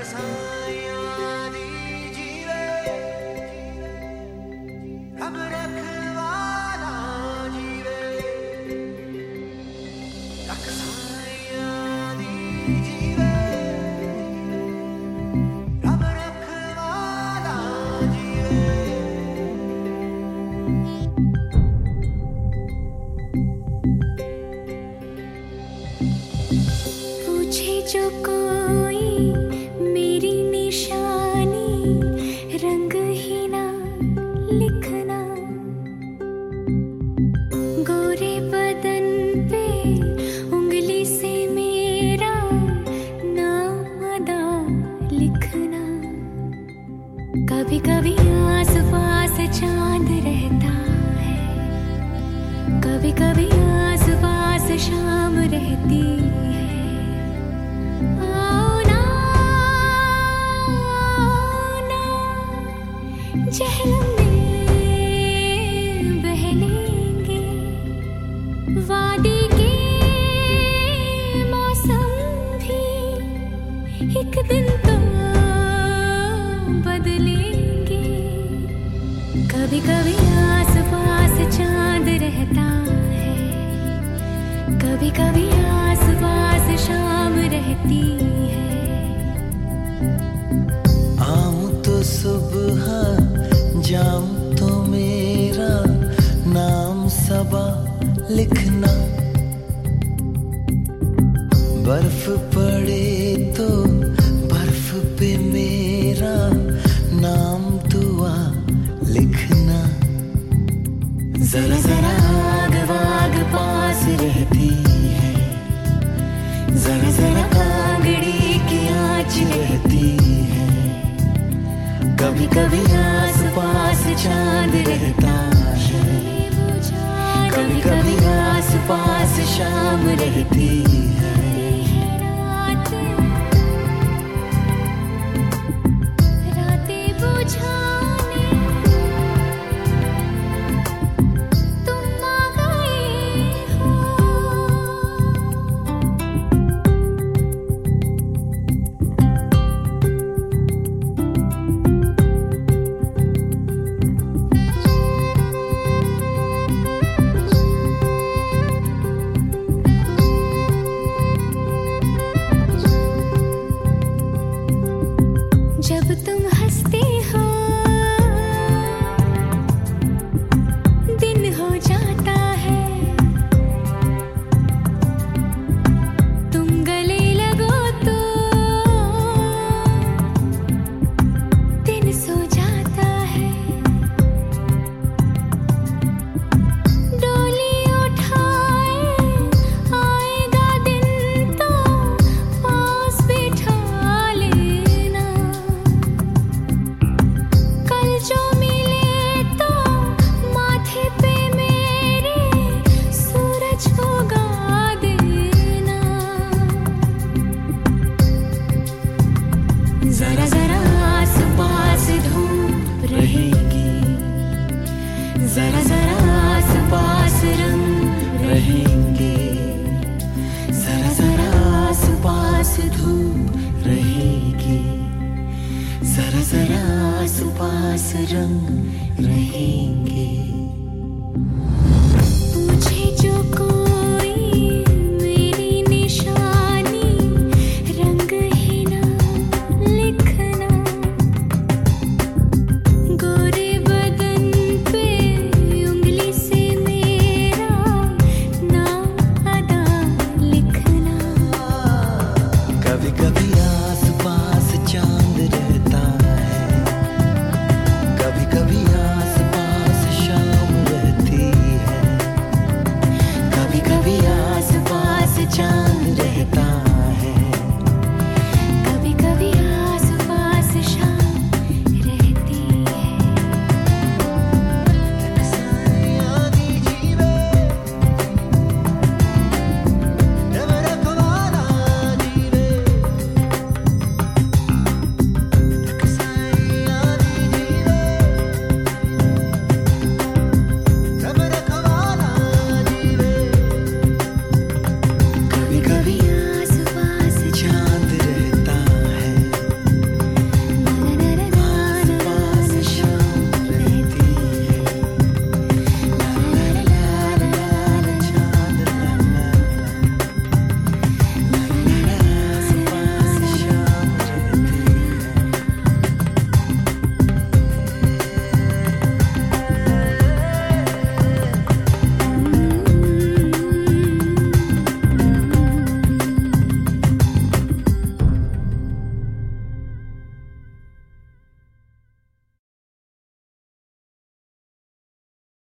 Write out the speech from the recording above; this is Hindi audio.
पूछे जो कोई मेरी निशानी, रंग ही ना लिखना, गोरे बदन पे उंगली से मेरा नाम अदा लिखना। कभी कभी आस पास चांद रहता है, कभी कभी आस पास शाम रहती है। आओ ना, जहलम में बह लेंगे, वादी के मौसम भी एक दिन तो बदलेंगे। कभी कभी आस पास चांद रहता है, कभी कभी आस पास शाम रहती है। आऊं तो सुबह, जाऊं तो मेरा नाम सबा लिखना, बर्फ पड़े तो बर्फ पे मेरा नाम दुआ लिखना। जरा जरा आग वाग पास रहती है, जरा जरा कांगड़ी की आँच रहती है। कभी कभी आस पास चांद रहता है, कभी कभी आस पास शाम रहती है। रातें बुझाने तुम आ गए हो। जब तुम हंसते हो दिन हो जाता है, तुम गले लगो तो दिन सो जाता है। डोली उठाए आएगा दिन तो पास बिठा लेना। कल जो मिले तो माथे पे मेरे सूरज उगा देना। जरा जरा आस पास धूप रहेगी, जरा जरा आस पास रंग रहेंगे, जरा जरा आस पास धूप रहेगी, जरा जरा आस पास रंग रहेंगे।